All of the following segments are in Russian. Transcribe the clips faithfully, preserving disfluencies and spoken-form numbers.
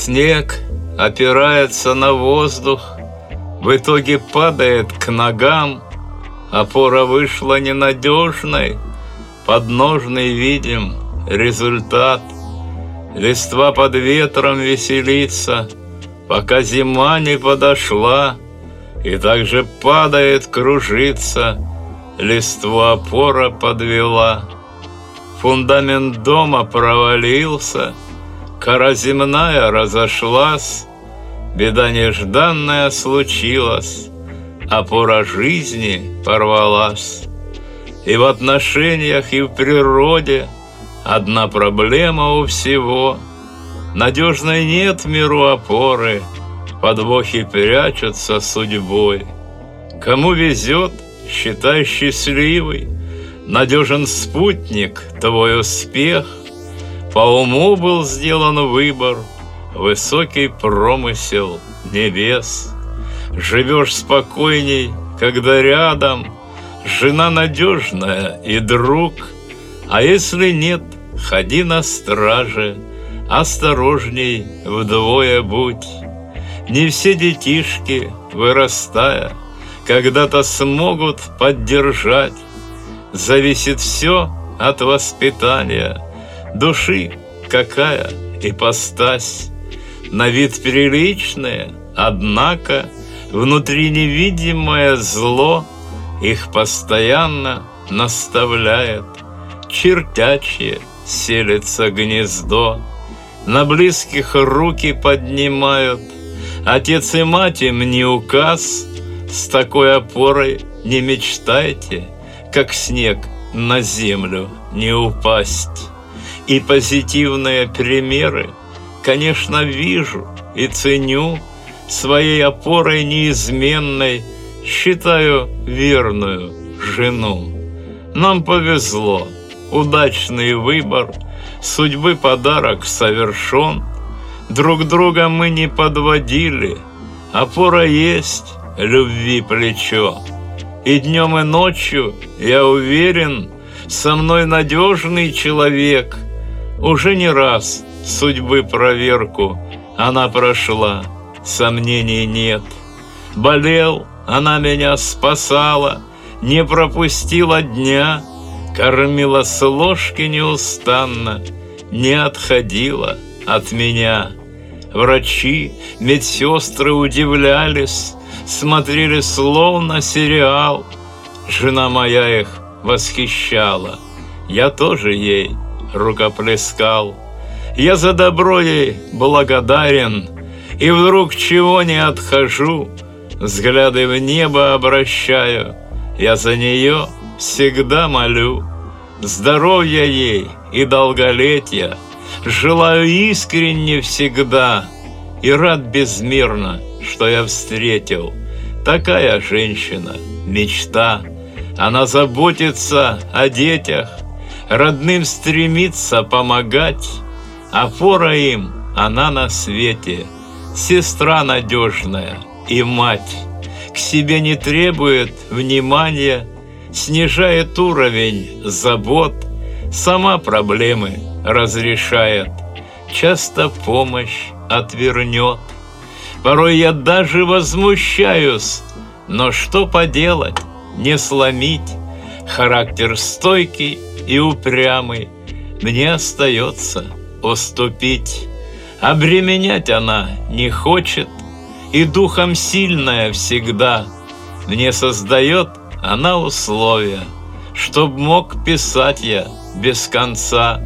Снег опирается на воздух, в итоге падает к ногам. Опора вышла ненадежной, подножный видим результат. Листва под ветром веселится, пока зима не подошла, и также падает, кружится, листву опора подвела. Фундамент дома провалился, кора земная разошлась, беда нежданная случилась, опора жизни порвалась. И в отношениях, и в природе одна проблема у всего: надежной нет в миру опоры, подвохи прячутся судьбой. Кому везет, считай счастливый, надежен спутник твой успех. По уму был сделан выбор, высокий промысел небес. Живешь спокойней, когда рядом жена надежная и друг. А если нет, ходи на страже, осторожней вдвое будь. Не все детишки, вырастая, когда-то смогут поддержать. Зависит все от воспитания, души какая ипостась. На вид приличные, однако внутри невидимое зло их постоянно наставляет. Чертячье селится гнездо, на близких руки поднимают. Отец и мать им не указ, с такой опорой не мечтайте, как снег на землю не упасть. И позитивные примеры, конечно, вижу и ценю, своей опорой неизменной считаю верную жену. Нам повезло, удачный выбор, судьбы подарок совершен. Друг друга мы не подводили, опора есть, любви плечо. И днем и ночью, я уверен, со мной надежный человек. Уже не раз судьбы проверку она прошла, сомнений нет. Болел, она меня спасала, не пропустила дня, кормила с ложки неустанно, не отходила от меня. Врачи, медсестры удивлялись, смотрели словно сериал. Жена моя их восхищала, я тоже ей рукоплескал. Я за добро ей благодарен, и вдруг чего не отхожу, взгляды в небо обращаю, я за нее всегда молю. Здоровья ей и долголетия желаю искренне всегда, и рад безмерно, что я встретил. Такая женщина — мечта. Она заботится о детях, родным стремится помогать. Опора им она на свете, сестра надежная и мать. К себе не требует внимания, снижает уровень забот, сама проблемы разрешает, часто помощь отвернет. Порой я даже возмущаюсь, но что поделать, не сломить. Характер стойкий и упрямый, мне остается уступить. Обременять она не хочет, и духом сильная всегда. Мне создает она условия, чтоб мог писать я без конца.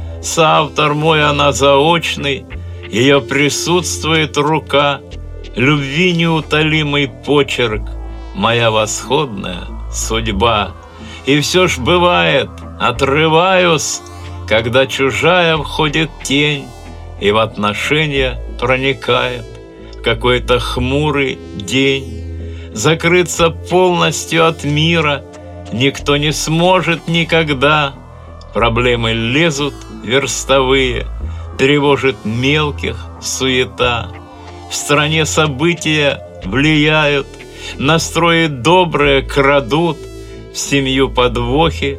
Соавтор мой она заочный, ее присутствует рука, любви неутолимый почерк, моя восходная судьба. И все ж бывает, отрываюсь, когда чужая входит тень и в отношения проникает какой-то хмурый день. Закрыться полностью от мира никто не сможет никогда. Проблемы лезут верстовые, тревожит мелких суета. В стране события влияют, настрои добрые крадут, в семью подвохи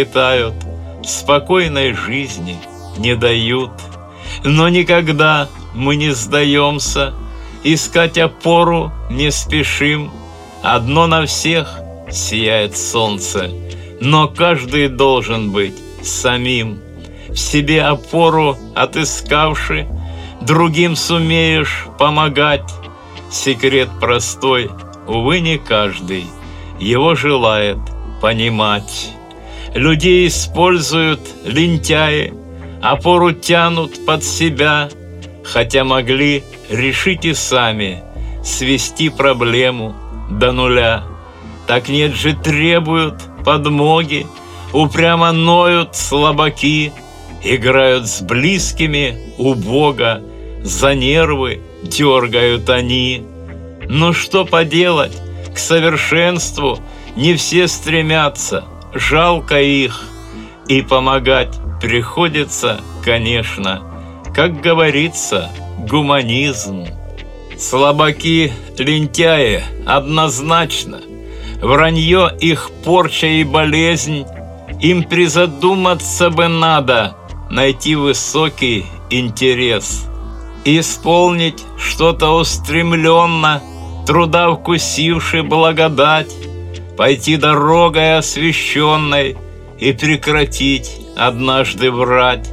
залетают, спокойной жизни не дают. Но никогда мы не сдаемся, искать опору не спешим. Одно на всех сияет солнце, но каждый должен быть самим. В себе опору отыскавши, другим сумеешь помогать. Секрет простой, увы, не каждый его желает понимать. Людей используют лентяи, опору тянут под себя, хотя могли решить и сами, свести проблему до нуля. Так нет же, требуют подмоги, упрямо ноют слабаки, играют с близкими у Бога, за нервы дергают они. Но что поделать, к совершенству не все стремятся, жалко их, и помогать приходится, конечно, как говорится, гуманизм. Слабаки, лентяи, однозначно, вранье их порча и болезнь, им призадуматься бы надо, найти высокий интерес, исполнить что-то устремленно, труда вкусивши благодать, пойти дорогой освященной и прекратить однажды врать,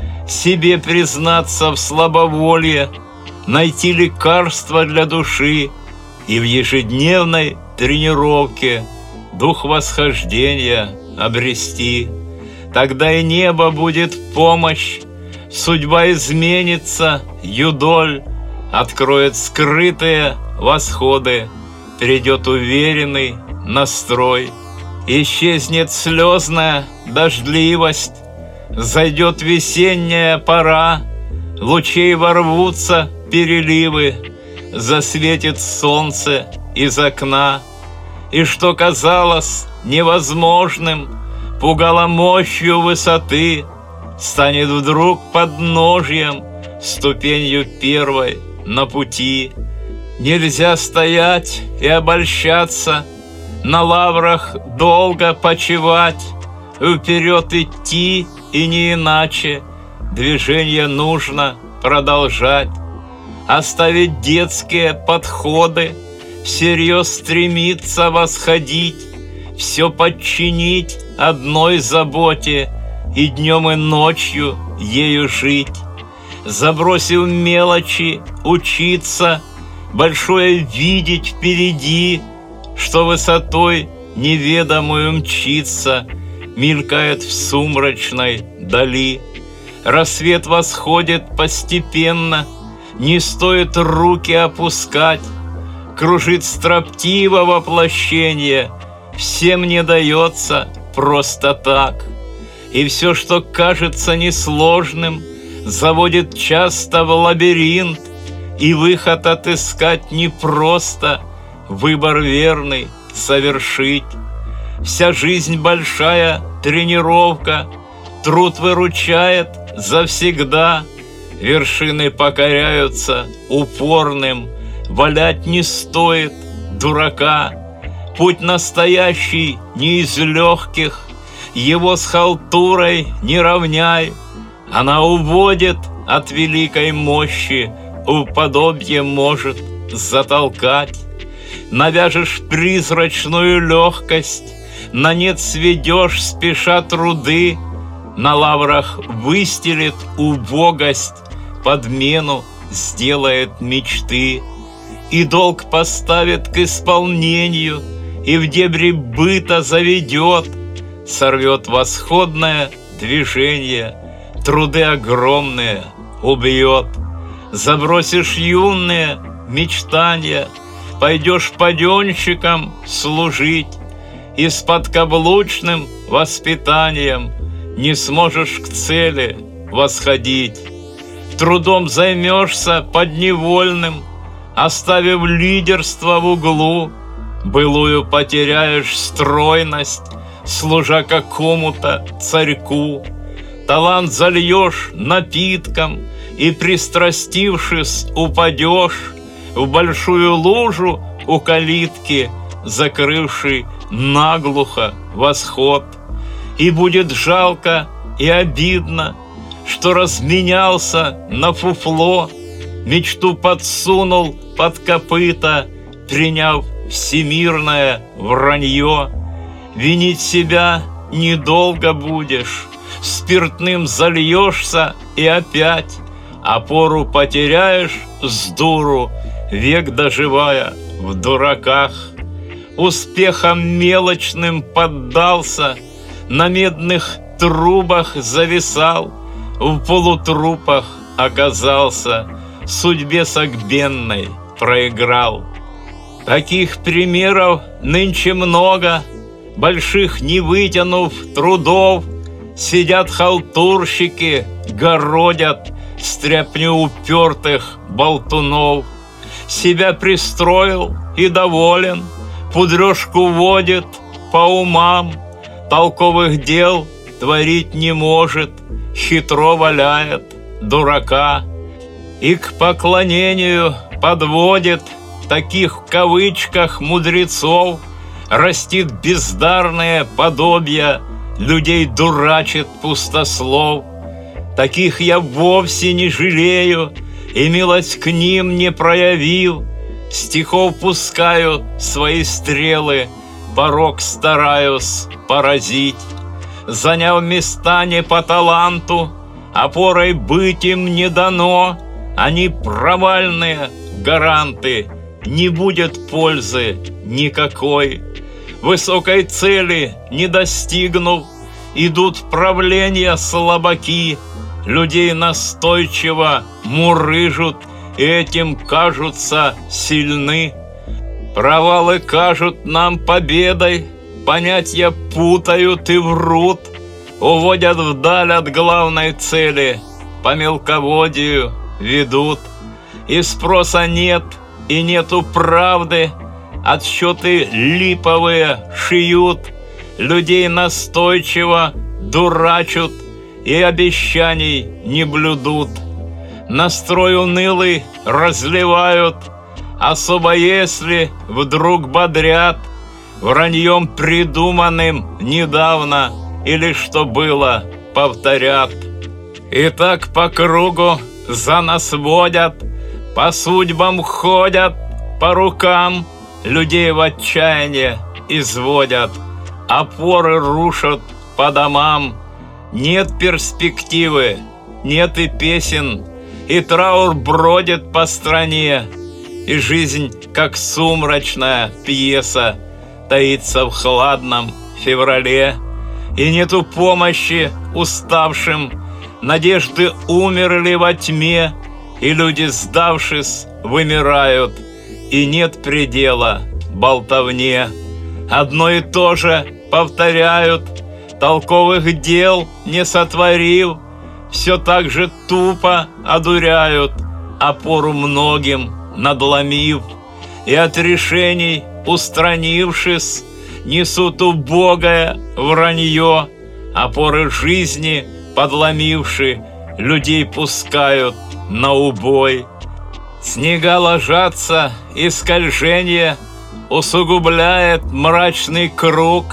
себе признаться в слабоволье, найти лекарство для души и в ежедневной тренировке дух восхождения обрести. Тогда и небо будет в помощь, судьба изменится, юдоль откроет скрытые восходы, придет уверенный настрой, исчезнет слезная дождливость, зайдет весенняя пора, лучей ворвутся переливы, засветит солнце из окна, и что казалось невозможным, пугало мощью высоты, станет вдруг подножьем, ступенью первой на пути. Нельзя стоять и обольщаться, на лаврах долго почивать, вперед идти и не иначе, движение нужно продолжать, оставить детские подходы, всерьез стремиться восходить, все подчинить одной заботе и днем и ночью ею жить, забросив мелочи, учиться, большое видеть впереди, что высотой неведомую мчится, мелькает в сумрачной дали. Рассвет восходит постепенно, не стоит руки опускать, кружит строптиво воплощение, всем не дается просто так. И все, что кажется несложным, заводит часто в лабиринт, и выход отыскать непросто, выбор верный совершить. Вся жизнь большая тренировка, труд выручает завсегда, вершины покоряются упорным, валять не стоит дурака. Путь настоящий не из легких, его с халтурой не равняй, она уводит от великой мощи, уподобье может затолкать. Навяжешь призрачную легкость, на нет сведешь спеша труды, на лаврах выстелит убогость, подмену сделает мечты, и долг поставит к исполнению, и в дебри быта заведет, сорвет восходное движение, труды огромные убьет. Забросишь юные мечтания, пойдешь паденщиком служить, и с подкаблучным воспитанием не сможешь к цели восходить. Трудом займешься подневольным, оставив лидерство в углу, былую потеряешь стройность, служа какому-то царьку. Талант зальешь напитком, и, пристрастившись, упадешь в большую лужу у калитки, закрывший наглухо восход. И будет жалко и обидно, что разменялся на фуфло, мечту подсунул под копыта, приняв всемирное вранье. Винить себя недолго будешь, спиртным зальешься и опять опору потеряешь с дуру, век доживая в дураках. Успехом мелочным поддался, на медных трубах зависал, в полутрупах оказался, судьбе согбенной проиграл. Таких примеров нынче много, больших не вытянув трудов, сидят халтурщики, городят стряпню упертых болтунов. Себя пристроил и доволен, пудрежку водит по умам, толковых дел творить не может, хитро валяет дурака. И к поклонению подводит таких в кавычках мудрецов, растит бездарное подобие, людей дурачит пустослов. Таких я вовсе не жалею, и милость к ним не проявил. Стихов пускаю свои стрелы, порок стараюсь поразить. Заняв места не по таланту, опорой быть им не дано. Они провальные гаранты, не будет пользы никакой. Высокой цели не достигнув, идут в правление слабаки. Людей настойчиво мурыжут, и этим кажутся сильны. Провалы кажут нам победой, понятия путают и врут, уводят вдаль от главной цели, по мелководью ведут. И спроса нет, и нету правды, отсчеты липовые шиют, людей настойчиво дурачат и обещаний не блюдут. Настрой унылый разливают, особо если вдруг бодрят враньем придуманным недавно, или что было повторят. И так по кругу за нас водят, по судьбам ходят, по рукам людей в отчаяние изводят, опоры рушат по домам. Нет перспективы, нет и песен, и траур бродит по стране, и жизнь, как сумрачная пьеса, таится в хладном феврале. И нету помощи уставшим, надежды умерли во тьме, и люди, сдавшись, вымирают, и нет предела болтовне. Одно и то же повторяют, толковых дел не сотворив, все так же тупо одуряют, опору многим надломив. И от решений устранившись, несут убогое вранье, опоры жизни подломивши, людей пускают на убой. Снега ложатся, и скольжение усугубляет мрачный круг,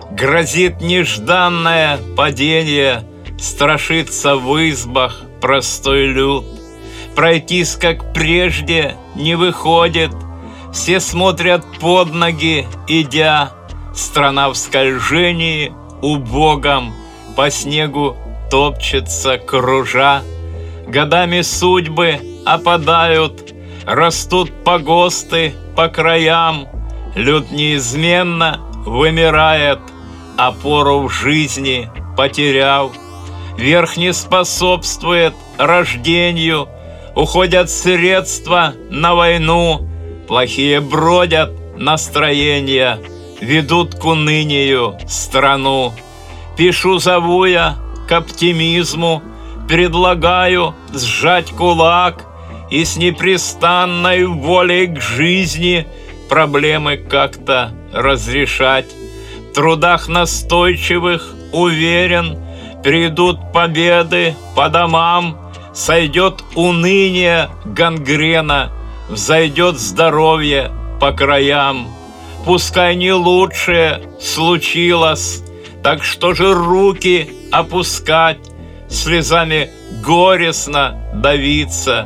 грозит нежданное падение, страшится в избах простой люд. Пройтись, как прежде, не выходит, все смотрят под ноги, идя. Страна в скольжении убогом по снегу топчется, кружа. Годами судьбы опадают, растут погосты по краям. Люд неизменно вымирает, опору в жизни потеряв. Верх не способствует рождению, уходят средства на войну. Плохие бродят настроения, ведут к унынию страну. Пишу, зову я к оптимизму, предлагаю сжать кулак и с непрестанной волей к жизни проблемы как-то разрешать. В трудах настойчивых, уверен, придут победы по домам, сойдет уныние гангрена, взойдет здоровье по краям. Пускай не лучшее случилось, так что же руки опускать, слезами горестно давиться,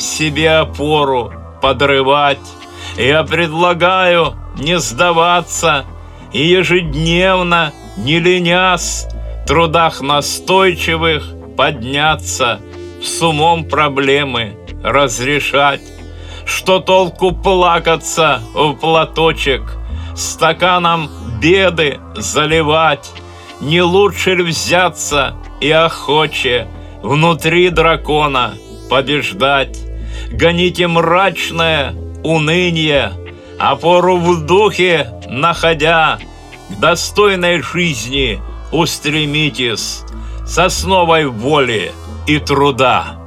себе опору подрывать. Я предлагаю не сдаваться и ежедневно, не ленясь, в трудах настойчивых подняться, с умом проблемы разрешать. Что толку плакаться в платочек, стаканом беды заливать? Не лучше ли взяться и охоче внутри дракона побеждать? Гоните мрачное уныние, опору в духе находя, к достойной жизни устремитесь с основой воли и труда.